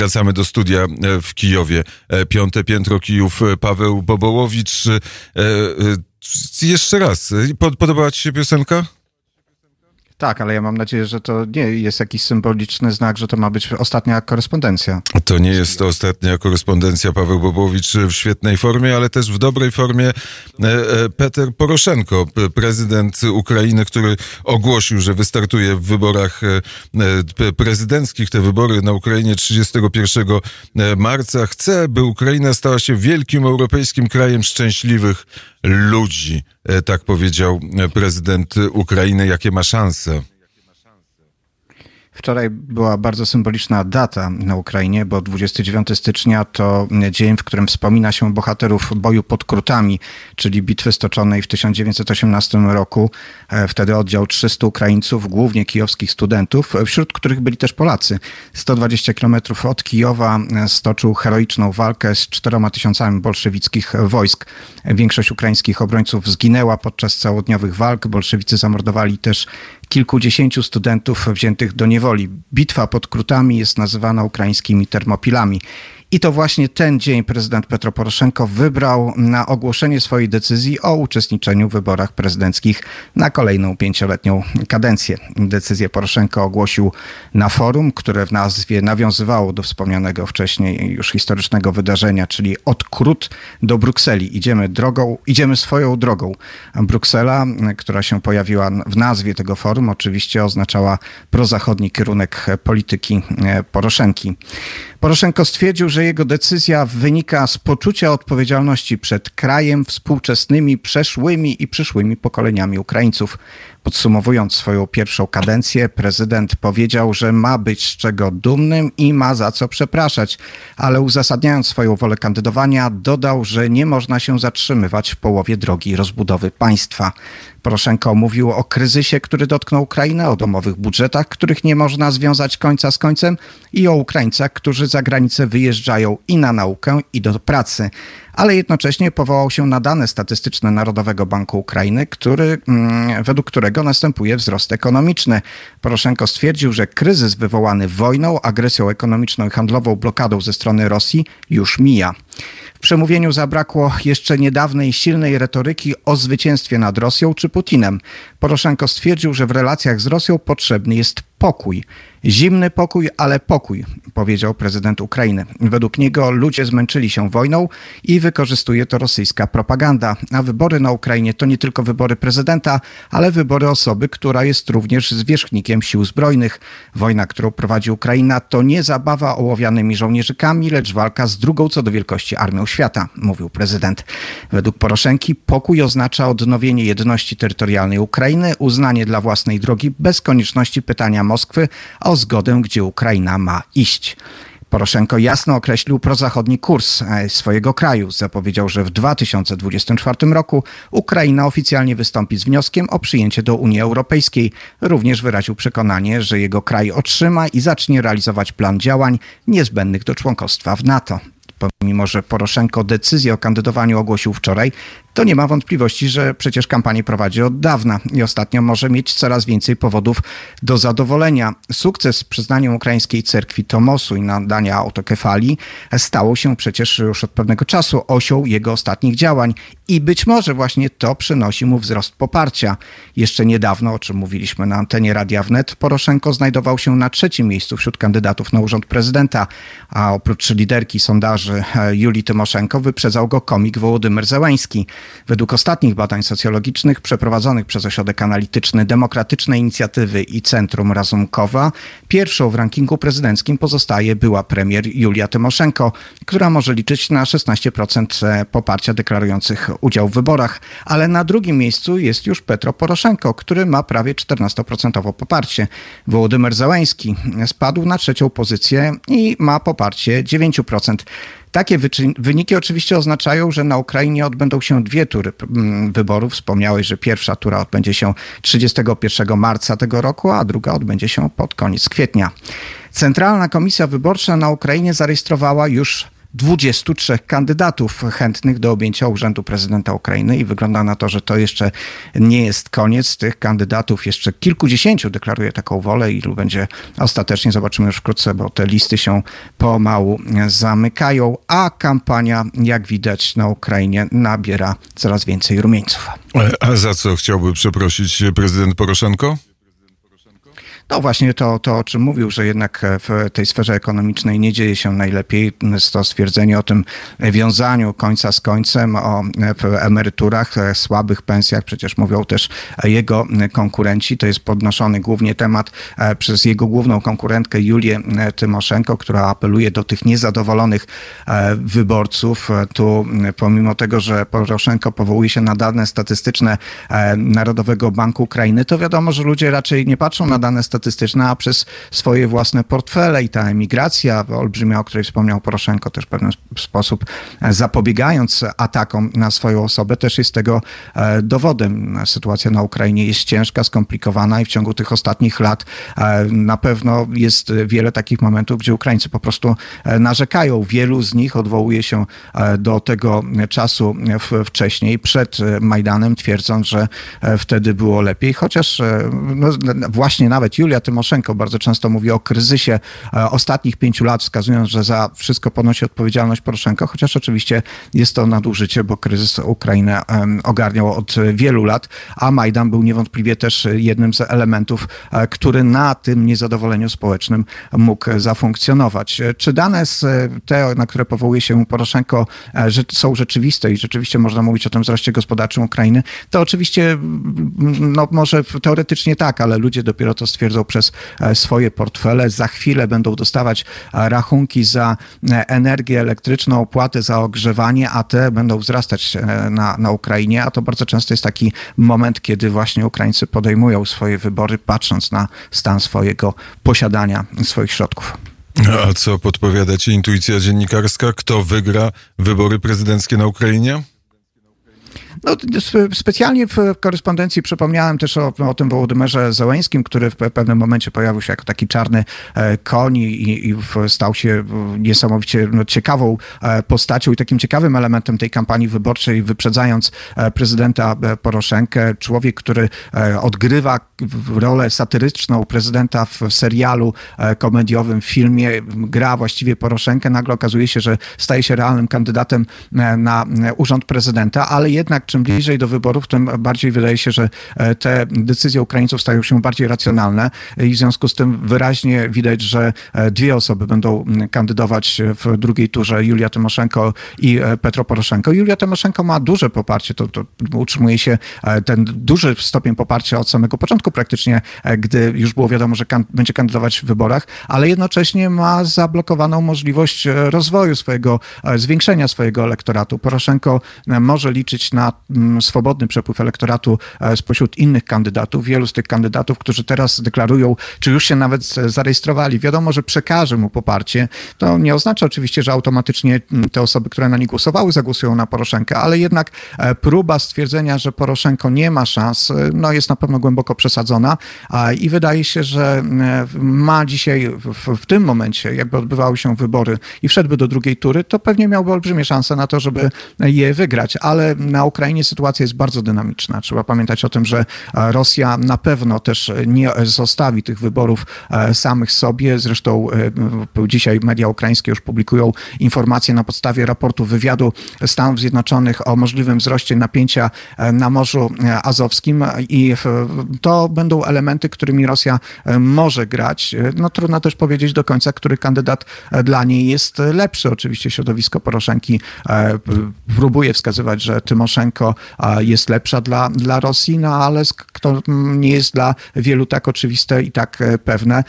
Wracamy do studia w Kijowie. Piąte piętro Kijów, Paweł Bobołowicz. Jeszcze raz, podobała ci się piosenka? Tak, ale ja mam nadzieję, że to nie jest jakiś symboliczny znak, że to ma być ostatnia korespondencja. To nie jest to ostatnia korespondencja. Paweł Bobołowicz w świetnej formie, ale też w dobrej formie Petro Poroszenko, prezydent Ukrainy, który ogłosił, że wystartuje w wyborach prezydenckich. Te wybory na Ukrainie 31 marca. Chce, by Ukraina stała się wielkim europejskim krajem szczęśliwych ludzi. Tak powiedział prezydent Ukrainy. Jakie ma szanse? Wczoraj była bardzo symboliczna data na Ukrainie, bo 29 stycznia to dzień, w którym wspomina się bohaterów boju pod Krutami, czyli bitwy stoczonej w 1918 roku. Wtedy oddział 300 Ukraińców, głównie kijowskich studentów, wśród których byli też Polacy. 120 kilometrów od Kijowa stoczył heroiczną walkę z 4000 bolszewickich wojsk. Większość ukraińskich obrońców zginęła podczas całodniowych walk. Bolszewicy zamordowali też kilkudziesięciu studentów wziętych do niewoli. Bitwa pod Krutami jest nazywana ukraińskimi Termopilami. I to właśnie ten dzień prezydent Petro Poroszenko wybrał na ogłoszenie swojej decyzji o uczestniczeniu w wyborach prezydenckich na kolejną 5-letnią kadencję. Decyzję Poroszenko ogłosił na forum, które w nazwie nawiązywało do wspomnianego wcześniej już historycznego wydarzenia, czyli od Krut do Brukseli. Idziemy swoją drogą. Bruksela, która się pojawiła w nazwie tego forum, oczywiście oznaczała prozachodni kierunek polityki Poroszenki. Poroszenko stwierdził, że jego decyzja wynika z poczucia odpowiedzialności przed krajem, współczesnymi, przeszłymi i przyszłymi pokoleniami Ukraińców. Podsumowując swoją pierwszą kadencję, prezydent powiedział, że ma być z czego dumnym i ma za co przepraszać, ale uzasadniając swoją wolę kandydowania, dodał, że nie można się zatrzymywać w połowie drogi rozbudowy państwa. Poroszenko mówił o kryzysie, który dotknął Ukrainę, o domowych budżetach, których nie można związać końca z końcem i o Ukraińcach, którzy za granicę wyjeżdżają i na naukę, i do pracy. Ale jednocześnie powołał się na dane statystyczne Narodowego Banku Ukrainy, według którego następuje wzrost ekonomiczny. Poroszenko stwierdził, że kryzys wywołany wojną, agresją ekonomiczną i handlową, blokadą ze strony Rosji już mija. W przemówieniu zabrakło jeszcze niedawnej silnej retoryki o zwycięstwie nad Rosją czy Putinem. Poroszenko stwierdził, że w relacjach z Rosją potrzebny jest pokój. Zimny pokój, ale pokój, powiedział prezydent Ukrainy. Według niego ludzie zmęczyli się wojną i wykorzystuje to rosyjska propaganda. A wybory na Ukrainie to nie tylko wybory prezydenta, ale wybory osoby, która jest również zwierzchnikiem sił zbrojnych. Wojna, którą prowadzi Ukraina, to nie zabawa ołowianymi żołnierzykami, lecz walka z drugą co do wielkości armią świata, mówił prezydent. Według Poroszenki pokój oznacza odnowienie jedności terytorialnej Ukrainy, uznanie dla własnej drogi bez konieczności pytania Moskwy o zgodę, gdzie Ukraina ma iść. Poroszenko jasno określił prozachodni kurs swojego kraju. Zapowiedział, że w 2024 roku Ukraina oficjalnie wystąpi z wnioskiem o przyjęcie do Unii Europejskiej. Również wyraził przekonanie, że jego kraj otrzyma i zacznie realizować plan działań niezbędnych do członkostwa w NATO. Pomimo że Poroszenko decyzję o kandydowaniu ogłosił wczoraj, to nie ma wątpliwości, że przecież kampanię prowadzi od dawna i ostatnio może mieć coraz więcej powodów do zadowolenia. Sukces z przyznaniem ukraińskiej cerkwi Tomosu i nadania autokefalii stało się przecież już od pewnego czasu osią jego ostatnich działań i być może właśnie to przynosi mu wzrost poparcia. Jeszcze niedawno, o czym mówiliśmy na antenie Radia Wnet, Poroszenko znajdował się na 3. miejscu wśród kandydatów na urząd prezydenta, a oprócz liderki sondaży Julii Tymoszenko wyprzedzał go komik Wołodymyr Zełański. Według ostatnich badań socjologicznych przeprowadzonych przez ośrodek analityczny Demokratycznej Inicjatywy i Centrum Razumkowa, pierwszą w rankingu prezydenckim pozostaje była premier Julia Tymoszenko, która może liczyć na 16% poparcia deklarujących udział w wyborach, ale na 2. miejscu jest już Petro Poroszenko, który ma prawie 14% poparcie. Wołodymyr Zełański spadł na 3. pozycję i ma poparcie 9%. Takie wyniki oczywiście oznaczają, że na Ukrainie odbędą się 2 tury wyborów. Wspomniałeś, że pierwsza tura odbędzie się 31 marca tego roku, a druga odbędzie się pod koniec kwietnia. Centralna Komisja Wyborcza na Ukrainie zarejestrowała już 23 kandydatów chętnych do objęcia urzędu prezydenta Ukrainy i wygląda na to, że to jeszcze nie jest koniec. Tych kandydatów jeszcze kilkudziesięciu deklaruje taką wolę. Ilu będzie ostatecznie, zobaczymy już wkrótce, bo te listy się pomału zamykają, a kampania, jak widać, na Ukrainie nabiera coraz więcej rumieńców. A za co chciałby przeprosić prezydent Poroszenko? No właśnie to, o czym mówił, że jednak w tej sferze ekonomicznej nie dzieje się najlepiej. Jest to stwierdzenie o tym wiązaniu końca z końcem, o emeryturach, słabych pensjach. Przecież mówią też jego konkurenci. To jest podnoszony głównie temat przez jego główną konkurentkę Julię Tymoszenko, która apeluje do tych niezadowolonych wyborców. Tu pomimo tego, że Poroszenko powołuje się na dane statystyczne Narodowego Banku Ukrainy, to wiadomo, że ludzie raczej nie patrzą na dane statystyczne, a przez swoje własne portfele i ta emigracja olbrzymia, o której wspomniał Poroszenko, też w pewien sposób zapobiegając atakom na swoją osobę, też jest tego dowodem. Sytuacja na Ukrainie jest ciężka, skomplikowana i w ciągu tych ostatnich lat na pewno jest wiele takich momentów, gdzie Ukraińcy po prostu narzekają. Wielu z nich odwołuje się do tego czasu wcześniej, przed Majdanem, twierdząc, że wtedy było lepiej, chociaż właśnie nawet Julia Tymoszenko bardzo często mówi o kryzysie ostatnich 5 lat, wskazując, że za wszystko ponosi odpowiedzialność Poroszenko, chociaż oczywiście jest to nadużycie, bo kryzys Ukrainę ogarniał od wielu lat, a Majdan był niewątpliwie też jednym z elementów, który na tym niezadowoleniu społecznym mógł zafunkcjonować. Czy dane te, na które powołuje się Poroszenko, że są rzeczywiste i rzeczywiście można mówić o tym wzroście gospodarczym Ukrainy, to oczywiście może teoretycznie tak, ale ludzie dopiero to stwierdzą przez swoje portfele. Za chwilę będą dostawać rachunki za energię elektryczną, opłaty za ogrzewanie, a te będą wzrastać na Ukrainie, a to bardzo często jest taki moment, kiedy właśnie Ukraińcy podejmują swoje wybory, patrząc na stan swojego posiadania, swoich środków. A co podpowiada ci intuicja dziennikarska? Kto wygra wybory prezydenckie na Ukrainie? No, specjalnie w korespondencji przypomniałem też o tym Wołodymerze Zełeńskim, który w pewnym momencie pojawił się jako taki czarny koń i stał się niesamowicie ciekawą postacią i takim ciekawym elementem tej kampanii wyborczej, wyprzedzając prezydenta Poroszenkę. Człowiek, który odgrywa rolę satyryczną prezydenta w serialu komediowym, w filmie, gra właściwie Poroszenkę. Nagle okazuje się, że staje się realnym kandydatem na urząd prezydenta, ale jednak czym bliżej do wyborów, tym bardziej wydaje się, że te decyzje Ukraińców stają się bardziej racjonalne i w związku z tym wyraźnie widać, że dwie osoby będą kandydować w drugiej turze, Julia Tymoszenko i Petro Poroszenko. Julia Tymoszenko ma duże poparcie, to utrzymuje się ten duży stopień poparcia od samego początku praktycznie, gdy już było wiadomo, że będzie kandydować w wyborach, ale jednocześnie ma zablokowaną możliwość rozwoju zwiększenia swojego elektoratu. Poroszenko może liczyć na swobodny przepływ elektoratu spośród innych kandydatów. Wielu z tych kandydatów, którzy teraz deklarują, czy już się nawet zarejestrowali, wiadomo, że przekaże mu poparcie. To nie oznacza oczywiście, że automatycznie te osoby, które na nie głosowały, zagłosują na Poroszenkę, ale jednak próba stwierdzenia, że Poroszenko nie ma szans, jest na pewno głęboko przesadzona i wydaje się, że ma dzisiaj w tym momencie, jakby odbywały się wybory i wszedłby do drugiej tury, to pewnie miałby olbrzymie szanse na to, żeby je wygrać, ale na Ukrainie sytuacja jest bardzo dynamiczna. Trzeba pamiętać o tym, że Rosja na pewno też nie zostawi tych wyborów samych sobie. Zresztą dzisiaj media ukraińskie już publikują informacje na podstawie raportu wywiadu Stanów Zjednoczonych o możliwym wzroście napięcia na Morzu Azowskim i to będą elementy, którymi Rosja może grać. Trudno też powiedzieć do końca, który kandydat dla niej jest lepszy. Oczywiście środowisko Poroszenki próbuje wskazywać, że Tymoszenko jest lepsza dla Rosji, ale to nie jest dla wielu tak oczywiste i tak pewne.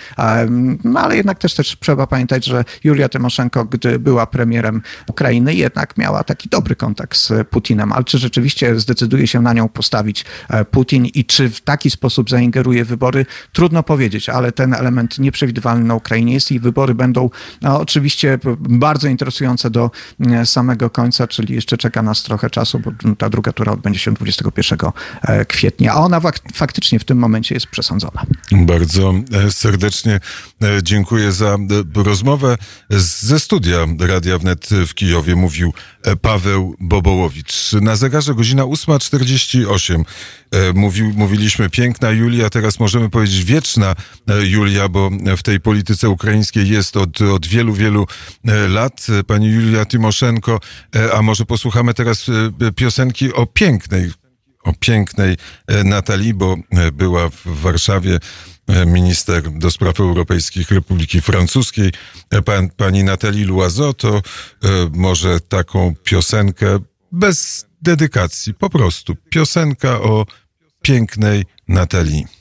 Ale jednak też trzeba pamiętać, że Julia Tymoszenko, gdy była premierem Ukrainy, jednak miała taki dobry kontakt z Putinem. Ale czy rzeczywiście zdecyduje się na nią postawić Putin i czy w taki sposób zaingeruje wybory? Trudno powiedzieć, ale ten element nieprzewidywalny na Ukrainie jest i wybory będą oczywiście bardzo interesujące do samego końca, czyli jeszcze czeka nas trochę czasu, bo ta druga tura odbędzie się 21 kwietnia, a ona faktycznie w tym momencie jest przesądzona. Bardzo serdecznie dziękuję za rozmowę. Ze studia Radia Wnet w Kijowie mówił Paweł Bobołowicz. Na zegarze godzina 8:48. Mówiliśmy piękna Julia, teraz możemy powiedzieć wieczna Julia, bo w tej polityce ukraińskiej jest od wielu, wielu lat. Pani Julia Tymoszenko, a może posłuchamy teraz piosenki o pięknej Natalii, bo była w Warszawie minister do spraw europejskich Republiki Francuskiej, pani Nathalie Loiseau, to może taką piosenkę bez dedykacji, po prostu piosenka o pięknej Natalii.